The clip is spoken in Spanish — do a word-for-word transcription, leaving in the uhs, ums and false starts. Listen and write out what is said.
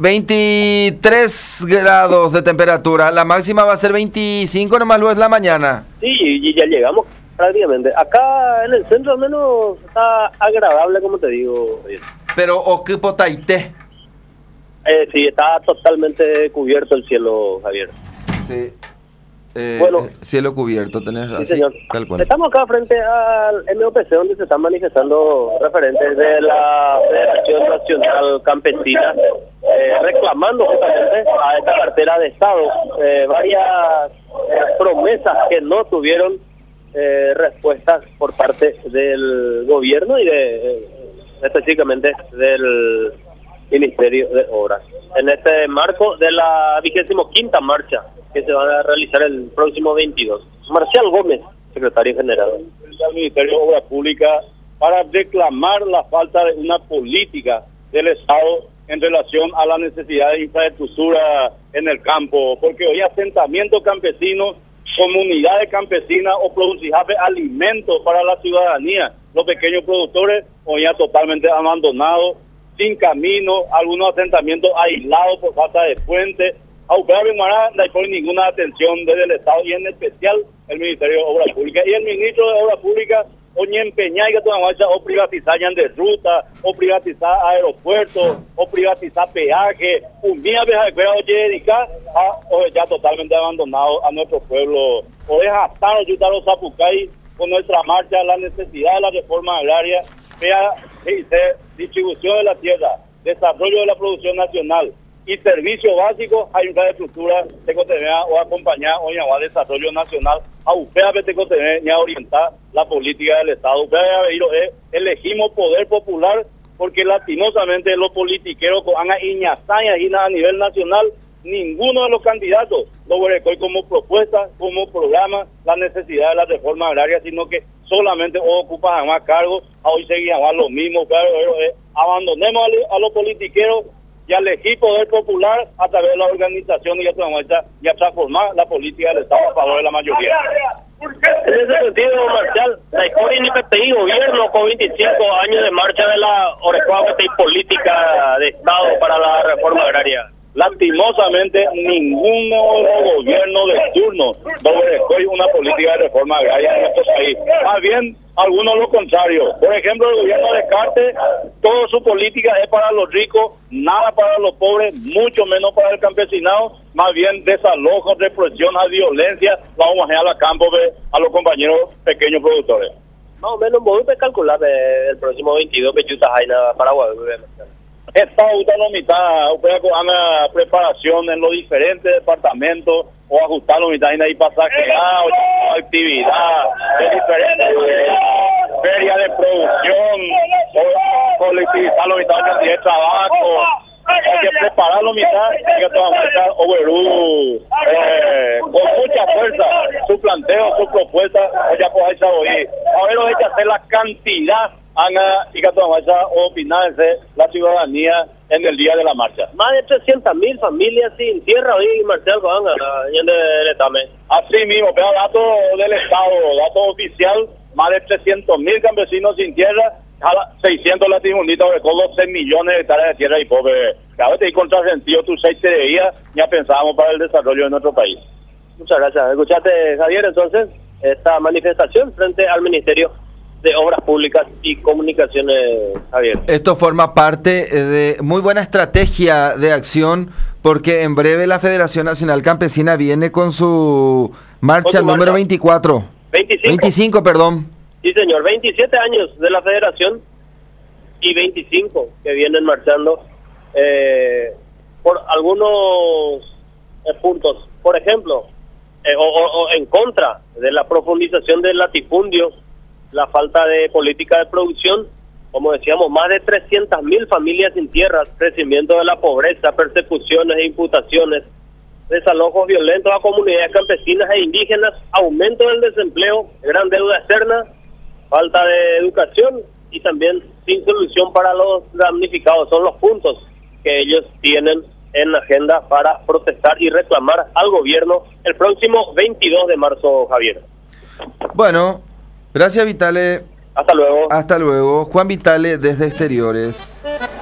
veintitrés grados de temperatura, la máxima va a ser veinticinco nomás luego es la mañana. Sí, y ya llegamos prácticamente. Acá en el centro al menos está agradable, como te digo. Pero Oquipo Taité. Eh, sí, está totalmente cubierto el cielo, Javier. Sí. Eh, bueno, cielo cubierto, tenés razón. Sí, señor. Tal cual. Estamos acá frente al M O P C, donde se están manifestando referentes de la Federación Nacional Campesina, eh, reclamando justamente a esta cartera de Estado eh, varias eh, promesas que no tuvieron eh, respuestas por parte del gobierno y de eh, específicamente del Ministerio de Obras. En este marco de la vigésimo quinta marcha que se va a realizar el próximo veintidós. Marcial Gómez, secretario general del Ministerio de Obras Públicas, para reclamar la falta de una política del Estado en relación a la necesidad de infraestructura en el campo, porque hoy asentamientos campesinos, comunidades campesinas o producir alimentos para la ciudadanía, los pequeños productores hoy ya totalmente abandonados, sin camino, algunos asentamientos aislados por falta de puentes. Aunque no hay ninguna atención desde el Estado y en especial el Ministerio de Obras Públicas. Y el ministro de Obras Públicas, o empeñar que toda marcha o privatizar de ruta, o privatizar aeropuertos, o privatizar peaje, un día de oye dedicar a o ya totalmente abandonado a nuestro pueblo. O dejar o ayudar a los zapucay con nuestra marcha, la necesidad de la reforma agraria, sea distribución de la tierra, desarrollo de la producción nacional y servicios básicos a infraestructura de Cotenea o acompañar o llamar desarrollo nacional a U P A P de Cotenea y a orientar la política del Estado. U P A P elegimos poder popular porque lastimosamente los politiqueros con Ana Iñazaña y a nivel nacional, ninguno de los candidatos lo verificó como propuesta, como programa, la necesidad de la reforma agraria, sino que solamente ocupan más cargos, hoy seguían los mismos, claro, eh, abandonemos a, a los politiqueros y elegir poder popular a través de la organización y a, a transformar la política del Estado a favor de la mayoría. En ese sentido, Marcial, la historia del P T I gobierno con veinticinco años de marcha de la Orejuela P T I política de Estado para la reforma agraria. Lastimosamente, ninguno de los gobiernos de turno obedece una política de reforma agraria en nuestro país. Más bien, algunos lo contrario. Por ejemplo, el gobierno de Descartes, toda su política es para los ricos, nada para los pobres, mucho menos para el campesinado. Más bien, desalojo, represión, a violencia, vamos a ir a la campo de, a los compañeros pequeños productores. Más o menos, voy a calcular el próximo veintidós que Yuta Jaina Paraguay. Está autonomizada, usted con una preparación en los diferentes departamentos o ajustar la mitad y pasaje o actividad de diferentes ferias de producción o colectivizar la mitad de trabajo. Hay que preparar la mitad y que toda marcha Overú eh, con mucha fuerza su planteo, su propuesta, ya pues ahí oír. Ahora hay que hacer la cantidad Ana y que toda marcha opinarse la ciudadanía en el día de la marcha. Más de trescientas mil familias sin tierra hoy, Marcial, van a en el Estame. Así mismo, pero datos del Estado, datos oficial, más de trescientos mil campesinos sin tierra, seiscientos latifunditas, con doce millones de hectáreas de tierra y pobre. Cada vez que hay contrasentido, tus seis de día, ya pensábamos para el desarrollo de nuestro país. Muchas gracias. Escuchaste, Javier, entonces, esta manifestación frente al Ministerio de Obras Públicas y Comunicaciones, Javier. Esto forma parte de muy buena estrategia de acción, porque en breve la Federación Nacional Campesina viene con su marcha con su número marcha. veinticuatro. veinticinco. veinticinco, perdón. Sí, señor. veintisiete años de la Federación y veinticinco que vienen marchando eh, por algunos eh, puntos. Por ejemplo, eh, o, o, o en contra de la profundización del latifundio, la falta de política de producción, como decíamos, más de trescientas mil familias sin tierras, crecimiento de la pobreza, persecuciones e imputaciones, desalojos violentos a comunidades campesinas e indígenas, aumento del desempleo, gran deuda externa, falta de educación y también sin solución para los damnificados. Son los puntos que ellos tienen en la agenda para protestar y reclamar al gobierno el próximo veintidós de marzo, Javier. Bueno, gracias, Vitale. Hasta luego. Hasta luego. Juan Vitale desde Exteriores.